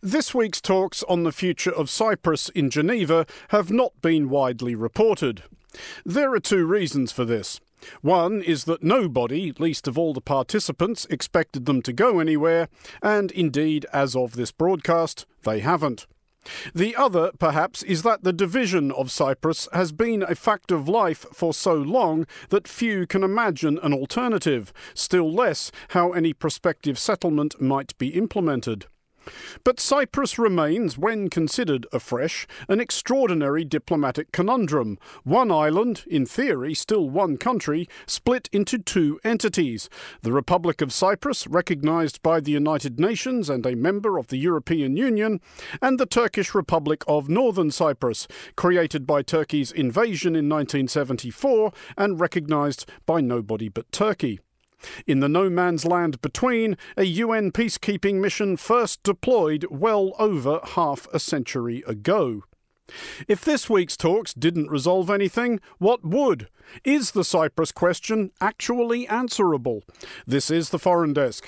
This week's talks on the future of Cyprus in Geneva have not been widely reported. There are two reasons for this. One is that nobody, least of all the participants, expected them to go anywhere, and indeed, as of this broadcast, they haven't. The other, perhaps, is that the division of Cyprus has been a fact of life for so long that few can imagine an alternative, still less how any prospective settlement might be implemented. But Cyprus remains, when considered afresh, an extraordinary diplomatic conundrum. One island, in theory still one country, split into two entities. The Republic of Cyprus, recognised by the United Nations and a member of the European Union, and the Turkish Republic of Northern Cyprus, created by Turkey's invasion in 1974 and recognised by nobody but Turkey. In the no-man's land between, a UN peacekeeping mission first deployed well over half a century ago. If this week's talks didn't resolve anything, what would? Is the Cyprus question actually answerable? This is the Foreign Desk.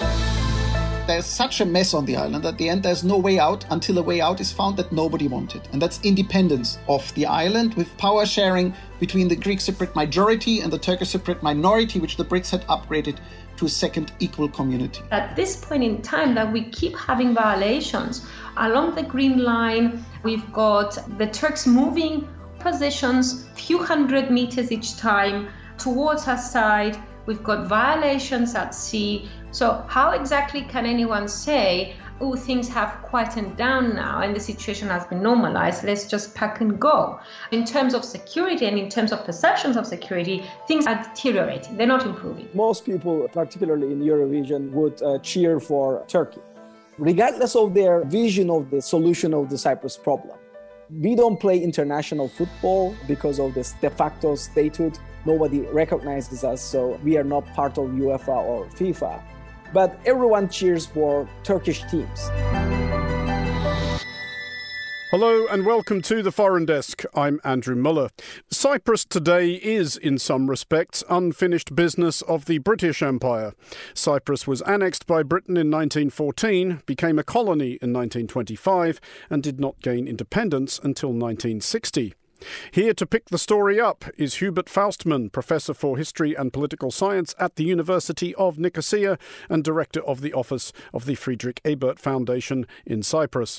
There's such a mess on the island. At the end, there's no way out until a way out is found that nobody wanted. And that's independence of the island with power sharing between the Greek Cypriot majority and the Turkish Cypriot minority, which the BRICS had upgraded to a second equal community. At this point in time that we keep having violations along the Green Line, we've got the Turks moving positions few hundred meters each time towards our side. We've got violations at sea. So how exactly can anyone say, oh, things have quietened down now and the situation has been normalized, let's just pack and go? In terms of security and in terms of perceptions of security, things are deteriorating. They're not improving. Most people, particularly in Eurovision, would cheer for Turkey, regardless of their vision of the solution of the Cyprus problem. We don't play international football because of this de facto statehood. Nobody recognizes us, so we are not part of UEFA or FIFA. But everyone cheers for Turkish teams. Hello and welcome to the Foreign Desk. I'm Andrew Muller. Cyprus today is, in some respects, unfinished business of the British Empire. Cyprus was annexed by Britain in 1914, became a colony in 1925, and did not gain independence until 1960. Here to pick the story up is Hubert Faustmann, Professor for History and Political Science at the University of Nicosia and Director of the Office of the Friedrich Ebert Foundation in Cyprus.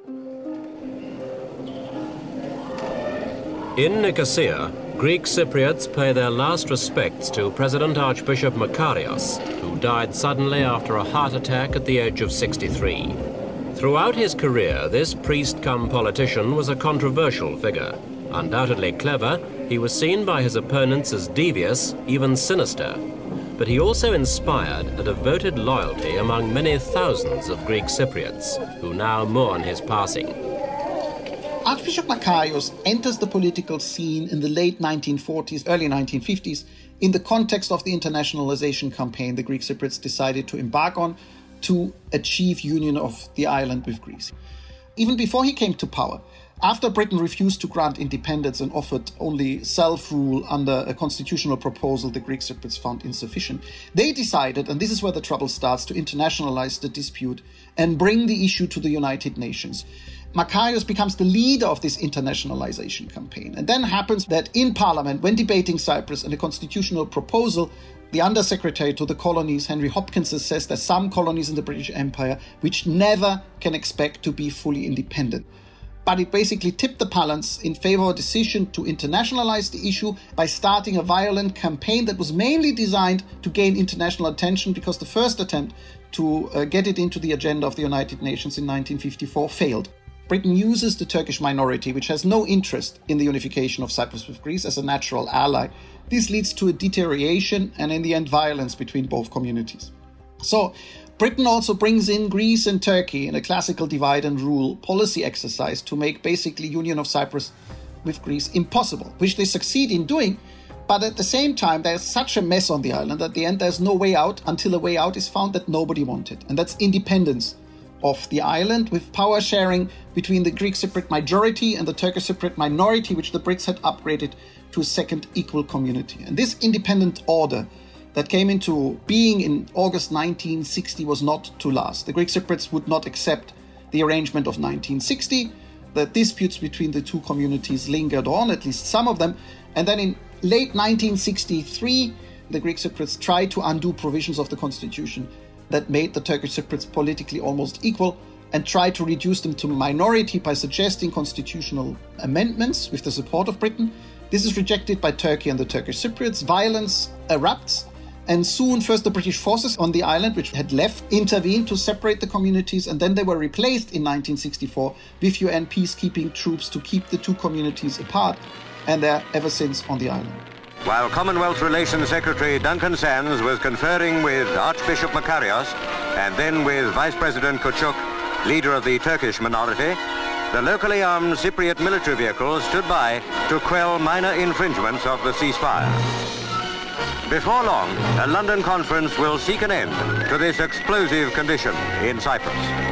In Nicosia, Greek Cypriots pay their last respects to President Archbishop Makarios, who died suddenly after a heart attack at the age of 63. Throughout his career, this priest-cum-politician was a controversial figure. Undoubtedly clever, he was seen by his opponents as devious, even sinister. But he also inspired a devoted loyalty among many thousands of Greek Cypriots, who now mourn his passing. Archbishop Makarios enters the political scene in the late 1940s, early 1950s, in the context of the internationalization campaign the Greek Cypriots decided to embark on to achieve union of the island with Greece. Even before he came to power, after Britain refused to grant independence and offered only self-rule under a constitutional proposal the Greek Cypriots found insufficient, they decided, and this is where the trouble starts, to internationalize the dispute and bring the issue to the United Nations. Makarios becomes the leader of this internationalization campaign. And then happens that in Parliament, when debating Cyprus and a constitutional proposal, the Undersecretary to the colonies, Henry Hopkins, says there's some colonies in the British Empire which never can expect to be fully independent. But it basically tipped the balance in favor of a decision to internationalize the issue by starting a violent campaign that was mainly designed to gain international attention, because the first attempt to get it into the agenda of the United Nations in 1954 failed. Britain uses the Turkish minority, which has no interest in the unification of Cyprus with Greece, as a natural ally. This leads to a deterioration and, in the end, violence between both communities. So Britain also brings in Greece and Turkey in a classical divide and rule policy exercise to make basically union of Cyprus with Greece impossible, which they succeed in doing. But at the same time, there's such a mess on the island. At the end, there's no way out until a way out is found that nobody wanted. And that's independence of the island with power sharing between the Greek Cypriot majority and the Turkish Cypriot minority, which the BRICS had upgraded to a second equal community. And this independent order that came into being in August 1960 was not to last. The Greek Cypriots would not accept the arrangement of 1960. The disputes between the two communities lingered on, at least some of them. And then in late 1963, the Greek Cypriots tried to undo provisions of the constitution that made the Turkish Cypriots politically almost equal and tried to reduce them to a minority by suggesting constitutional amendments with the support of Britain. This is rejected by Turkey and the Turkish Cypriots. Violence erupts, and soon first the British forces on the island, which had left, intervened to separate the communities, and then they were replaced in 1964 with UN peacekeeping troops to keep the two communities apart, and they're ever since on the island. While Commonwealth Relations Secretary Duncan Sands was conferring with Archbishop Makarios and then with Vice President Küçük, leader of the Turkish minority, the locally armed Cypriot military vehicles stood by to quell minor infringements of the ceasefire. Before long, a London conference will seek an end to this explosive condition in Cyprus.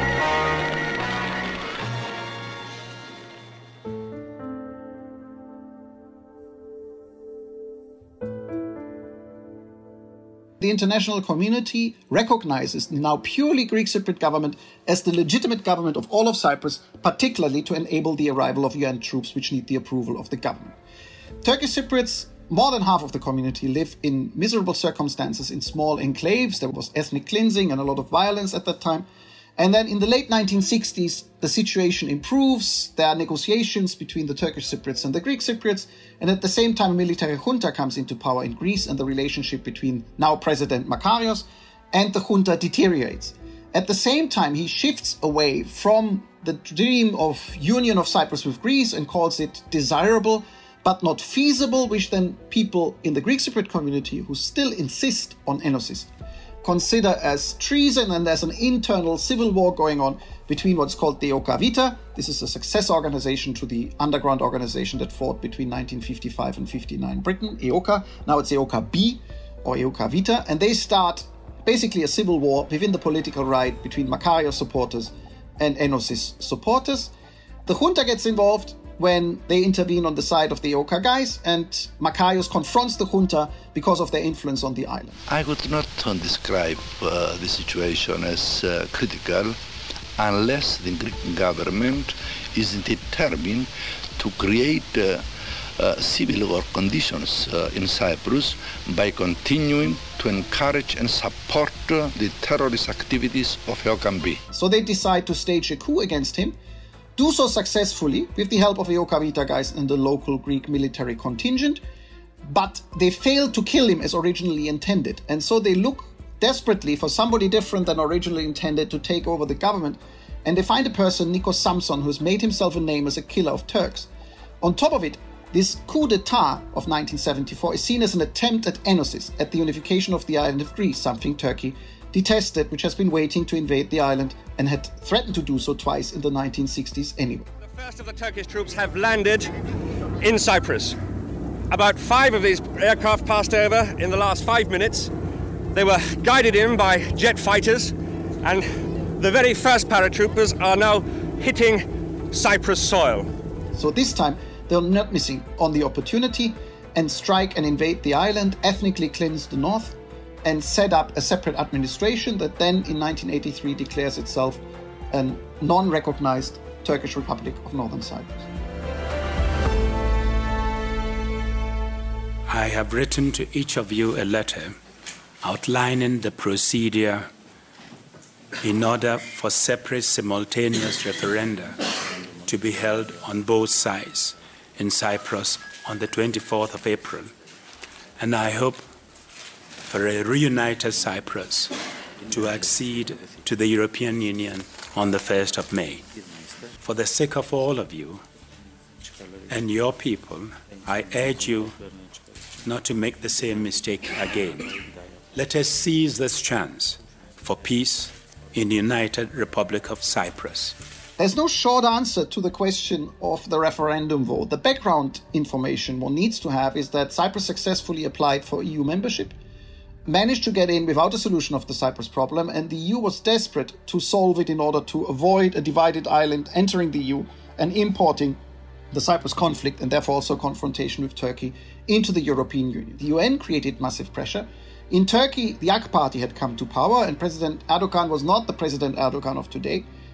The international community recognizes the now purely Greek Cypriot government as the legitimate government of all of Cyprus, particularly to enable the arrival of UN troops which need the approval of the government. Turkish Cypriots, more than half of the community, live in miserable circumstances in small enclaves. There was ethnic cleansing and a lot of violence at that time. And then in the late 1960s, the situation improves. There are negotiations between the Turkish Cypriots and the Greek Cypriots. And at the same time, a military junta comes into power in Greece, and the relationship between now President Makarios and the junta deteriorates. At the same time, he shifts away from the dream of union of Cyprus with Greece and calls it desirable but not feasible, which then people in the Greek Cypriot community who still insist on Enosis consider as treason, and there's an internal civil war going on between what's called the EOKA Vita. This is a successor organization to the underground organization that fought between 1955 and 59 Britain, EOKA. Now it's EOKA B or EOKA Vita, and they start basically a civil war within the political right between Makarios supporters and Enosis supporters. The junta gets involved when they intervene on the side of the EOKA guys, and Makarios confronts the junta because of their influence on the island. I would not describe the situation as critical unless the Greek government is determined to create civil war conditions in Cyprus by continuing to encourage and support the terrorist activities of EOKA B. So they decide to stage a coup against him, do so successfully with the help of EOKA Vita guys and the local Greek military contingent, but they fail to kill him as originally intended. And so they look desperately for somebody different than originally intended to take over the government, and they find a person, Nikos Samson, who has made himself a name as a killer of Turks. On top of it, this coup d'etat of 1974 is seen as an attempt at Enosis, at the unification of the island of Greece, something Turkey detested, which has been waiting to invade the island and had threatened to do so twice in the 1960s anyway. The first of the Turkish troops have landed in Cyprus. About 5 of these aircraft passed over in the last 5 minutes. They were guided in by jet fighters, and the very first paratroopers are now hitting Cyprus soil. So this time, they're not missing on the opportunity and strike and invade the island, ethnically cleanse the north, and set up a separate administration that then in 1983 declares itself a non-recognized Turkish Republic of Northern Cyprus. I have written to each of you a letter outlining the procedure in order for separate simultaneous referenda to be held on both sides in Cyprus on the 24th of April. And I hope for a reunited Cyprus to accede to the European Union on the 1st of May. For the sake of all of you and your people, I urge you not to make the same mistake again. Let us seize this chance for peace in the United Republic of Cyprus. There's no short answer to the question of the referendum vote. The background information one needs to have is that Cyprus successfully applied for EU membership, managed to get in without a solution of the Cyprus problem, and the EU was desperate to solve it in order to avoid a divided island entering the EU and importing the Cyprus conflict, and therefore also confrontation with Turkey, into the European Union. The UN created massive pressure. In Turkey, the AK party had come to power, and President Erdogan was not the President Erdogan of today.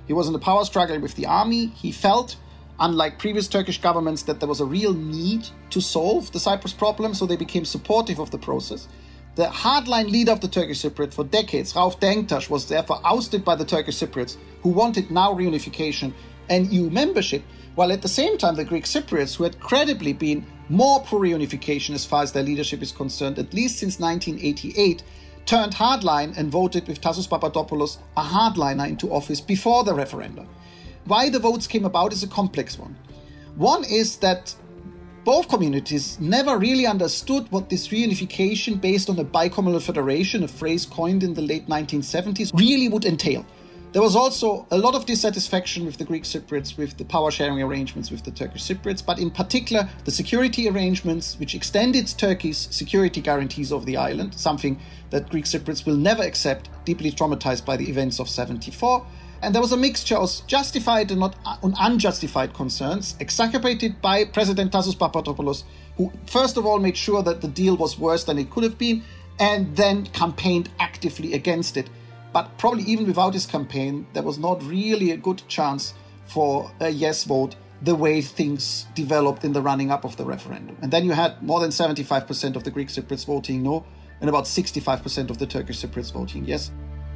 He was in a power struggle with the army. He felt, unlike previous Turkish governments, that there was a real need to solve the Cyprus problem, so they became supportive of the process. The hardline leader of the Turkish Cypriot for decades, Rauf Denktaş, was therefore ousted by the Turkish Cypriots, who wanted now reunification and EU membership, while at the same time the Greek Cypriots, who had credibly been more pro-reunification as far as their leadership is concerned, at least since 1988, turned hardline and voted with Tassos Papadopoulos, a hardliner, into office before the referendum. Why the votes came about is a complex one. One is that both communities never really understood what this reunification based on a bicommunal federation, a phrase coined in the late 1970s, really would entail. There was also a lot of dissatisfaction with the Greek Cypriots, with the power-sharing arrangements with the Turkish Cypriots, but in particular the security arrangements which extended Turkey's security guarantees of the island, something that Greek Cypriots will never accept, deeply traumatized by the events of 1974. And there was a mixture of justified and unjustified concerns, exacerbated by President Tassos Papadopoulos, who first of all made sure that the deal was worse than it could have been, and then campaigned actively against it. But probably even without his campaign, there was not really a good chance for a yes vote the way things developed in the running up of the referendum. And then you had more than 75% of the Greek Cypriots voting no, and about 65% of the Turkish Cypriots voting yes.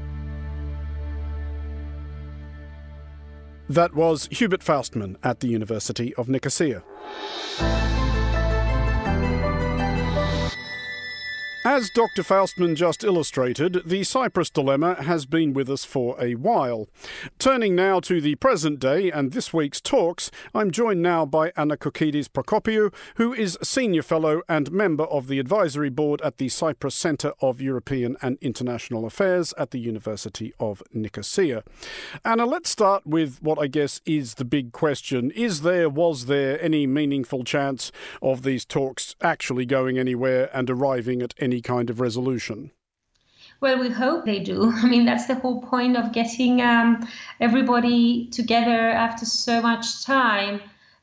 That was Hubert Faustmann at the University of Nicosia. As Dr. Faustmann just illustrated, the Cyprus dilemma has been with us for a while. Turning now to the present day and this week's talks, I'm joined now by Anna Kokidis Prokopiou, who is Senior Fellow and member of the Advisory Board at the Cyprus Centre of European and International Affairs at the University of Nicosia. Anna, let's start with what I guess is the big question. Was there any meaningful chance of these talks actually going anywhere and arriving at any kind of resolution? Well, we hope they do. I mean, that's the whole point of getting everybody together after so much time,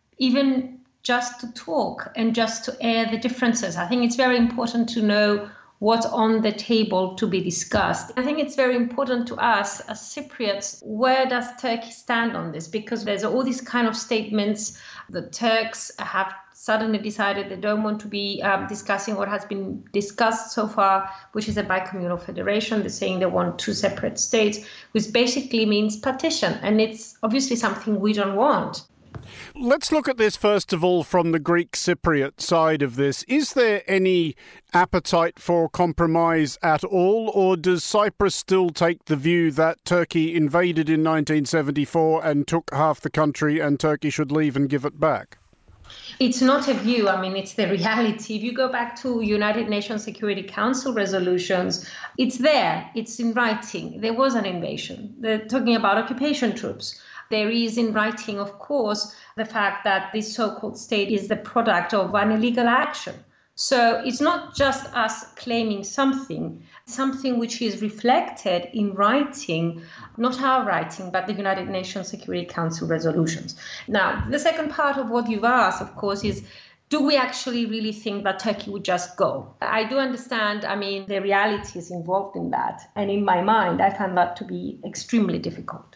even just to talk and just to air the differences. I think it's very important to know what's on the table to be discussed. I think it's very important to us as Cypriots, where does Turkey stand on this? Because there's all these kind of statements. The Turks have suddenly decided they don't want to be discussing what has been discussed so far, which is a bicommunal federation. They're saying they want two separate states, which basically means partition. And it's obviously something we don't want. Let's look at this first of all from the Greek Cypriot side of this. Is there any appetite for compromise at all, or does Cyprus still take the view that Turkey invaded in 1974 and took half the country and Turkey should leave and give it back? It's not a view. I mean, it's the reality. If you go back to United Nations Security Council resolutions, it's there. It's in writing. There was an invasion. They're talking about occupation troops. There is in writing, of course, the fact that this so-called state is the product of an illegal action. So it's not just us claiming something which is reflected in writing, not our writing, but the United Nations Security Council resolutions. Now, the second part of what you've asked, of course, is do we actually really think that Turkey would just go? I do understand, the realities involved in that. And in my mind, I find that to be extremely difficult.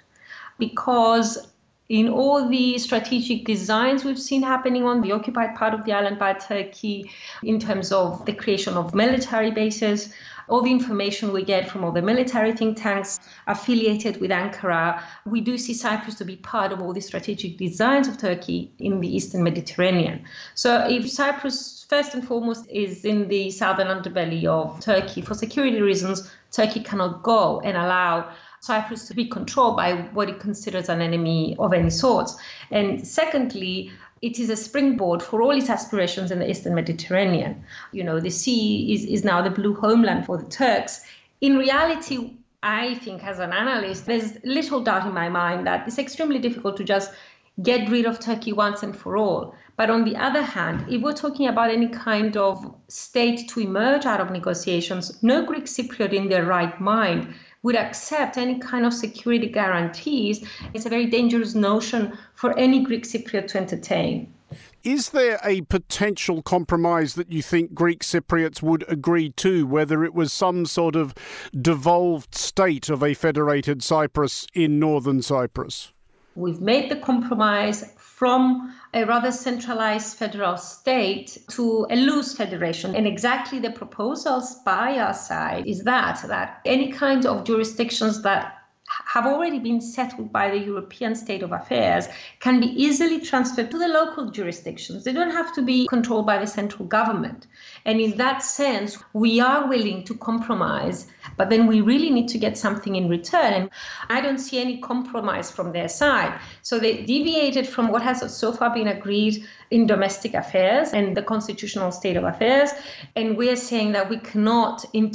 Because in all the strategic designs we've seen happening on the occupied part of the island by Turkey, in terms of the creation of military bases, all the information we get from all the military think tanks affiliated with Ankara, we do see Cyprus to be part of all the strategic designs of Turkey in the Eastern Mediterranean. So if Cyprus, first and foremost, is in the southern underbelly of Turkey, for security reasons, Turkey cannot go and allow Cyprus to be controlled by what it considers an enemy of any sort. And secondly, it is a springboard for all its aspirations in the Eastern Mediterranean. The sea is now the blue homeland for the Turks. In reality, I think as an analyst, there's little doubt in my mind that it's extremely difficult to just get rid of Turkey once and for all. But on the other hand, if we're talking about any kind of state to emerge out of negotiations, no Greek Cypriot in their right mind would accept any kind of security guarantees. It's a very dangerous notion for any Greek Cypriot to entertain. Is there a potential compromise that you think Greek Cypriots would agree to, whether it was some sort of devolved state of a federated Cyprus in northern Cyprus? We've made the compromise from a rather centralized federal state to a loose federation. And exactly the proposals by our side is that any kind of jurisdictions that have already been settled by the European state of affairs can be easily transferred to the local jurisdictions. They don't have to be controlled by the central government. And in that sense, we are willing to compromise, but then we really need to get something in return. And I don't see any compromise from their side. So they deviated from what has so far been agreed in domestic affairs and the constitutional state of affairs. And we're saying that we cannot, in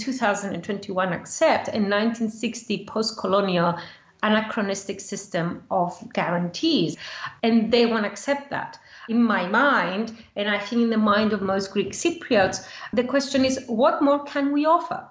2021, accept a 1960 post-colonial anachronistic system of guarantees. And they won't accept that. In my mind, and I think in the mind of most Greek Cypriots, the question is, what more can we offer?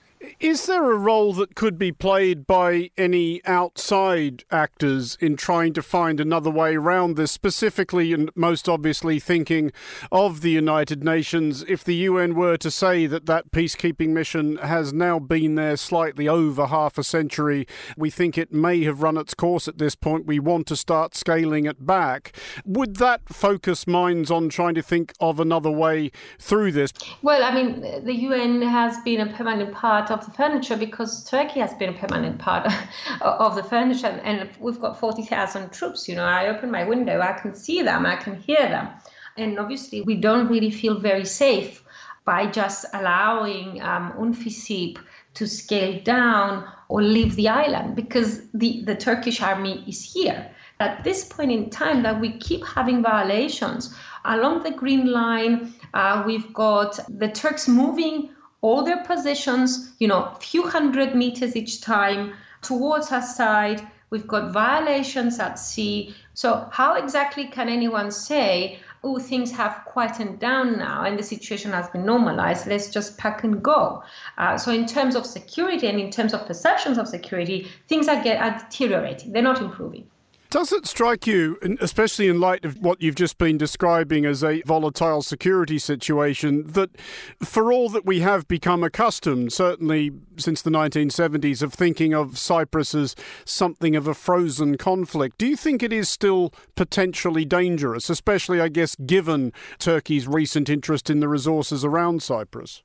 Is there a role that could be played by any outside actors in trying to find another way around this, specifically and most obviously thinking of the United Nations? If the UN were to say that peacekeeping mission has now been there slightly over half a century, we think it may have run its course at this point, we want to start scaling it back, would that focus minds on trying to think of another way through this? Well, I mean, the UN has been a permanent part of the furniture because Turkey has been a permanent part of the furniture, and we've got 40,000 troops. I open my window, I can see them, I can hear them, and obviously we don't really feel very safe by just allowing UNFICYP to scale down or leave the island, because the Turkish army is here. At this point in time that we keep having violations along the Green Line, we've got the Turks moving all their positions, few hundred meters each time towards our side. We've got violations at sea. So how exactly can anyone say, oh, things have quietened down now and the situation has been normalized, let's just pack and go? So in terms of security and in terms of perceptions of security, things are deteriorating. They're not improving. Does it strike you, especially in light of what you've just been describing as a volatile security situation, that for all that we have become accustomed, certainly since the 1970s, of thinking of Cyprus as something of a frozen conflict, do you think it is still potentially dangerous, especially, I guess, given Turkey's recent interest in the resources around Cyprus?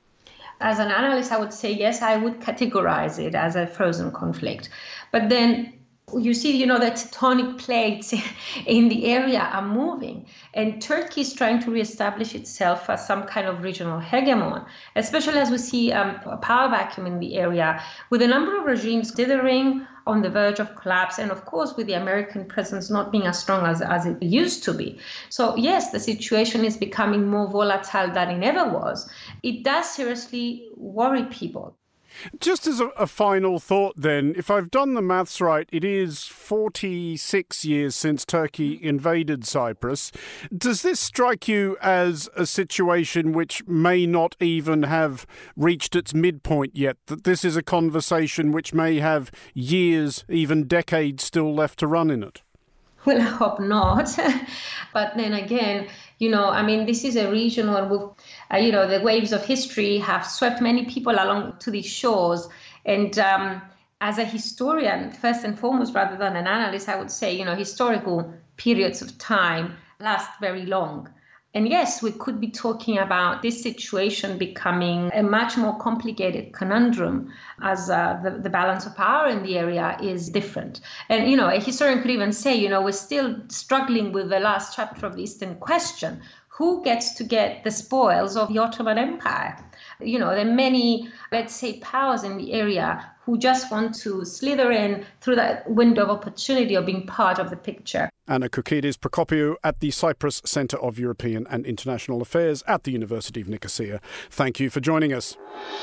As an analyst, I would say, yes, I would categorize it as a frozen conflict. But then you see, the tectonic plates in the area are moving, and Turkey is trying to reestablish itself as some kind of regional hegemon, especially as we see a power vacuum in the area, with a number of regimes dithering on the verge of collapse, and of course with the American presence not being as strong as it used to be. So yes, the situation is becoming more volatile than it ever was. It does seriously worry people. Just as a final thought then, if I've done the maths right, it is 46 years since Turkey invaded Cyprus. Does this strike you as a situation which may not even have reached its midpoint yet, that this is a conversation which may have years, even decades still left to run in it? Well, I hope not. But then again, this is a region where the waves of history have swept many people along to these shores. And as a historian, first and foremost, rather than an analyst, I would say, historical periods of time last very long. And yes, we could be talking about this situation becoming a much more complicated conundrum as the balance of power in the area is different. And, a historian could even say, we're still struggling with the last chapter of the Eastern question. Who gets to get the spoils of the Ottoman Empire? There are many, let's say, powers in the area who just want to slither in through that window of opportunity of being part of the picture. Anna Koukidis Prokopiou at the Cyprus Centre of European and International Affairs at the University of Nicosia. Thank you for joining us.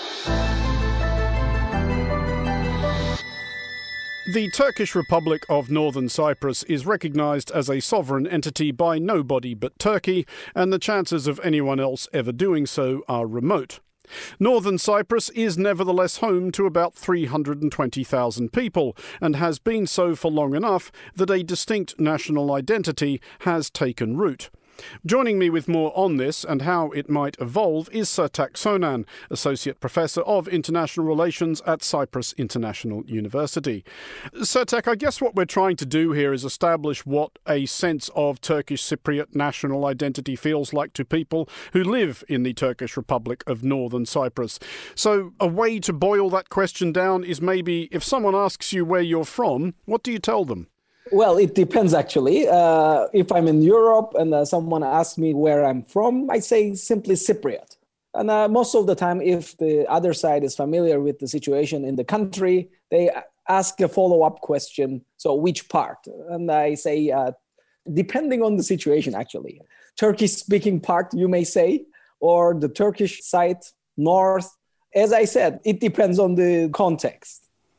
The Turkish Republic of Northern Cyprus is recognised as a sovereign entity by nobody but Turkey, and the chances of anyone else ever doing so are remote. Northern Cyprus is nevertheless home to about 320,000 people, and has been so for long enough that a distinct national identity has taken root. Joining me with more on this and how it might evolve is Sertaç Sonan, Associate Professor of International Relations at Cyprus International University. Sertaç, I guess what we're trying to do here is establish what a sense of Turkish Cypriot national identity feels like to people who live in the Turkish Republic of Northern Cyprus. So a way to boil that question down is maybe if someone asks you where you're from, what do you tell them? Well, it depends, actually. If I'm in Europe and someone asks me where I'm from, I say simply Cypriot. And most of the time, if the other side is familiar with the situation in the country, they ask a follow-up question. So which part? And I say, depending on the situation, actually. Turkish-speaking part, you may say, or the Turkish side, north. As I said, it depends on the context.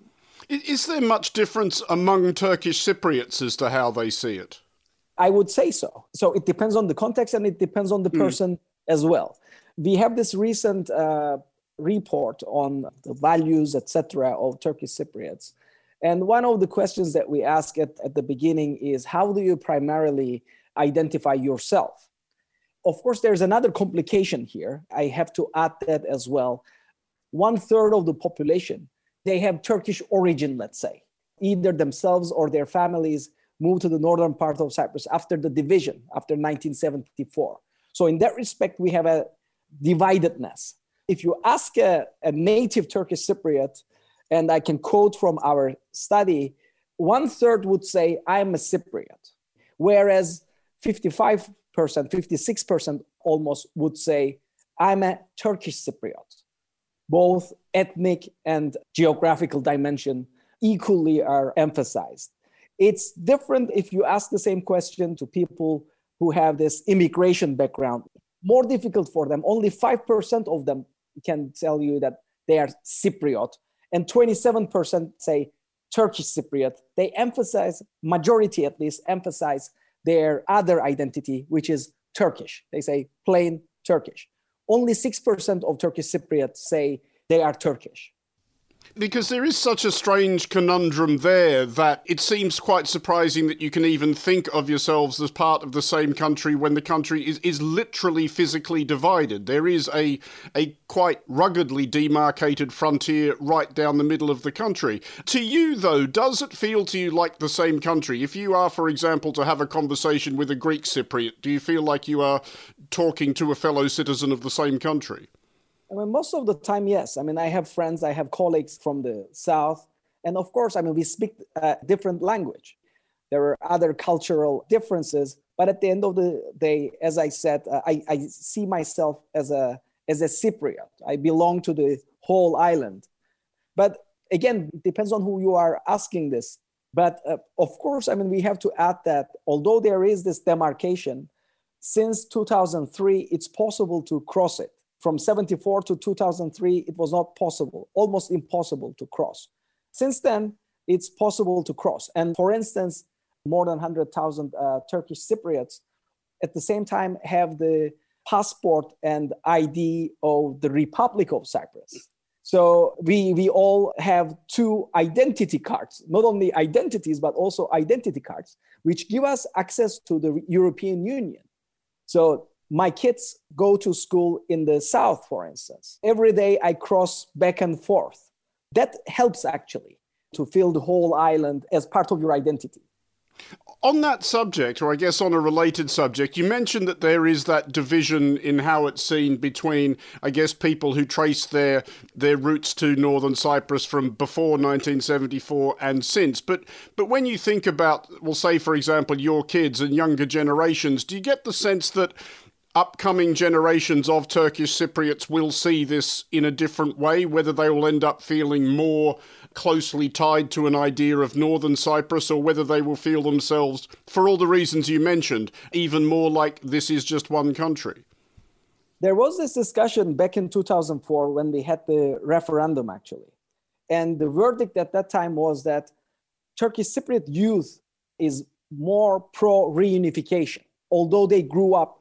Is there much difference among Turkish Cypriots as to how they see it? I would say so. So it depends on the context and it depends on the person as well. We have this recent report on the values, etc., of Turkish Cypriots. And one of the questions that we ask at the beginning is, how do you primarily identify yourself? Of course, there's another complication here. I have to add that as well. 1/3 of the population, they have Turkish origin, let's say. Either themselves or their families moved to the northern part of Cyprus after the division, after 1974. So in that respect, we have a dividedness. If you ask a native Turkish Cypriot, and I can quote from our study, 1/3 would say, I'm a Cypriot. Whereas 55%, 56% almost would say, I'm a Turkish Cypriot. Both ethnic and geographical dimension equally are emphasized. It's different if you ask the same question to people who have this immigration background. More difficult for them. Only 5% of them can tell you that they are Cypriot, and 27% say Turkish Cypriot. They emphasize, majority at least, emphasize their other identity, which is Turkish. They say plain Turkish. Only 6% of Turkish Cypriots say they are Turkish. Because there is such a strange conundrum there that it seems quite surprising that you can even think of yourselves as part of the same country when the country is literally physically divided. There is a quite ruggedly demarcated frontier right down the middle of the country. To you, though, does it feel to you like the same country? If you are, for example, to have a conversation with a Greek Cypriot, do you feel like you are talking to a fellow citizen of the same country? I mean, most of the time, yes. I mean, I have friends, I have colleagues from the south. And of course, I mean, we speak a different language. There are other cultural differences. But at the end of the day, as I said, I see myself as a Cypriot. I belong to the whole island. But again, it depends on who you are asking this. But of course, I mean, we have to add that although there is this demarcation, since 2003, it's possible to cross it. From 1974 to 2003, it was not possible, almost impossible to cross. Since then, it's possible to cross. And for instance, more than 100,000 Turkish Cypriots at the same time have the passport and ID of the Republic of Cyprus. So we all have two identity cards, not only identities, but also identity cards, which give us access to the European Union. So my kids go to school in the south, for instance. Every day I cross back and forth. That helps actually to feel the whole island as part of your identity. On that subject, or I guess on a related subject, you mentioned that there is that division in how it's seen between, I guess, people who trace their roots to northern Cyprus from before 1974 and since. But when you think about, well, say, for example, your kids and younger generations, do you get the sense that upcoming generations of Turkish Cypriots will see this in a different way, whether they will end up feeling more closely tied to an idea of northern Cyprus, or whether they will feel themselves, for all the reasons you mentioned, even more like this is just one country? There was this discussion back in 2004 when we had the referendum, actually. And the verdict at that time was that Turkish Cypriot youth is more pro-reunification, although they grew up.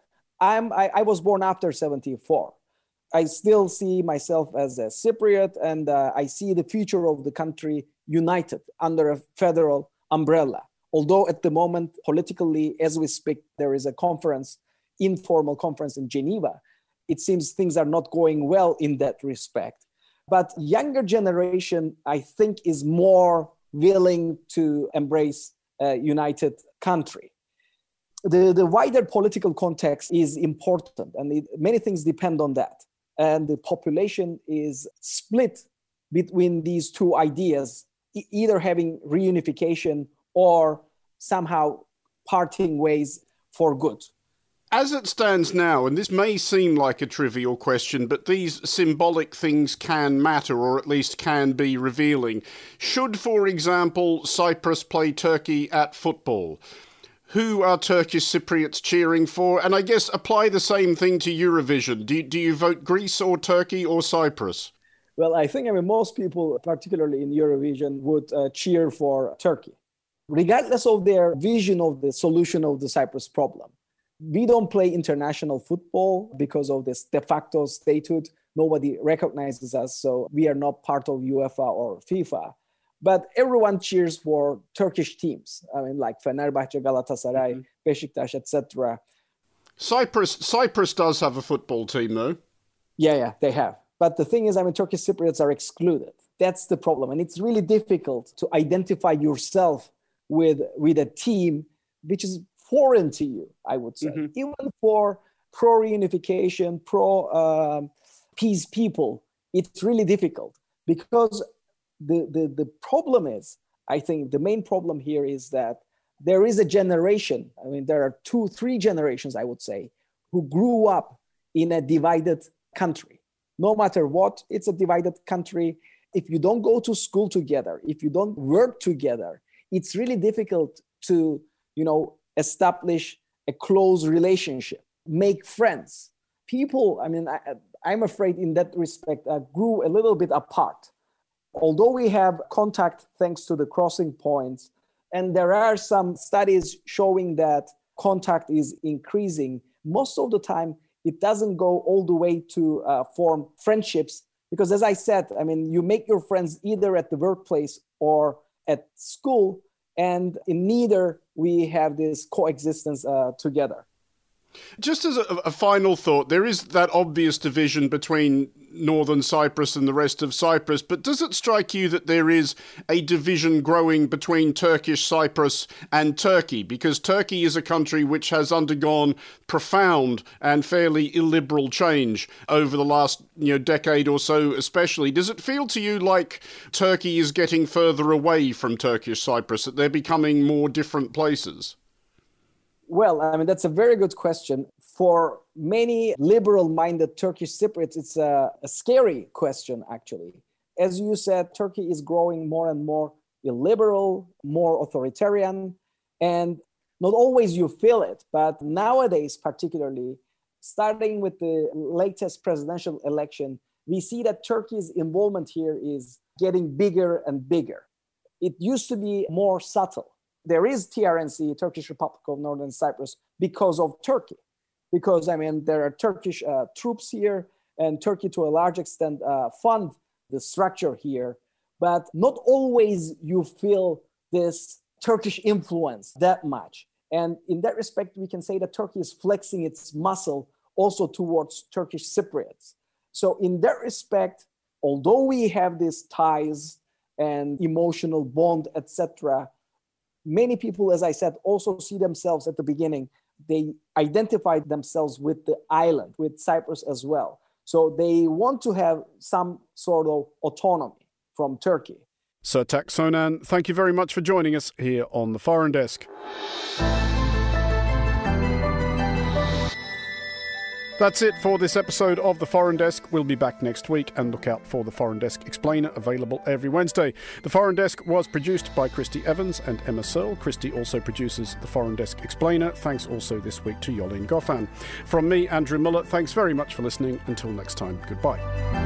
I was born after 1974. I still see myself as a Cypriot, and I see the future of the country united under a federal umbrella. Although at the moment, politically, as we speak, there is a conference informal conference in Geneva, it seems things are not going well in that respect. But younger generation, I think, is more willing to embrace a united country. The wider political context is important, and many things depend on that. And the population is split between these two ideas, either having reunification or somehow parting ways for good. As it stands now, and this may seem like a trivial question, but these symbolic things can matter, or at least can be revealing. Should, for example, Cyprus play Turkey at football? Who are Turkish Cypriots cheering for? And I guess apply the same thing to Eurovision. Do you vote Greece or Turkey or Cyprus? Well, I think most people, particularly in Eurovision, would cheer for Turkey, regardless of their vision of the solution of the Cyprus problem. We don't play international football because of this de facto statehood. Nobody recognizes us, so we are not part of UEFA or FIFA. But everyone cheers for Turkish teams. I mean, like Fenerbahce, Galatasaray, Beşiktaş, etc. Cyprus does have a football team, though. Yeah, they have. But the thing is, Turkish Cypriots are excluded. That's the problem. And it's really difficult to identify yourself with a team which is foreign to you, I would say. Even for pro-reunification, pro-peace people, it's really difficult. Because the problem is, I think the main problem here is that there is a generation, there are 2-3 generations, I would say, who grew up in a divided country. No matter what, it's a divided country. If you don't go to school together, if you don't work together, it's really difficult to, establish a close relationship, make friends. People, I'm afraid in that respect, grew a little bit apart. Although we have contact thanks to the crossing points, and there are some studies showing that contact is increasing, most of the time it doesn't go all the way to form friendships. Because as I said, you make your friends either at the workplace or at school, and in neither we have this coexistence together. Just as a final thought, there is that obvious division between northern Cyprus and the rest of Cyprus, but does it strike you that there is a division growing between Turkish Cyprus and Turkey? Because Turkey is a country which has undergone profound and fairly illiberal change over the last decade or so especially. Does it feel to you like Turkey is getting further away from Turkish Cyprus, that they're becoming more different places? Well, that's a very good question. For many liberal-minded Turkish Cypriots, it's a scary question, actually. As you said, Turkey is growing more and more illiberal, more authoritarian, and not always you feel it, but nowadays, particularly, starting with the latest presidential election, we see that Turkey's involvement here is getting bigger and bigger. It used to be more subtle. There is TRNC, Turkish Republic of Northern Cyprus, because of Turkey. Because, there are Turkish troops here, and Turkey, to a large extent, fund the structure here. But not always you feel this Turkish influence that much. And in that respect, we can say that Turkey is flexing its muscle also towards Turkish Cypriots. So in that respect, although we have these ties and emotional bond, etc., many people, as I said, also see themselves at the beginning. They identified themselves with the island, with Cyprus as well. So they want to have some sort of autonomy from Turkey. Sertaç Sonen, thank you very much for joining us here on The Foreign Desk. That's it for this episode of The Foreign Desk. We'll be back next week, and look out for The Foreign Desk Explainer, available every Wednesday. The Foreign Desk was produced by Christy Evans and Emma Searle. Christy also produces The Foreign Desk Explainer. Thanks also this week to Yolene Goffin. From me, Andrew Muller, thanks very much for listening. Until next time, goodbye.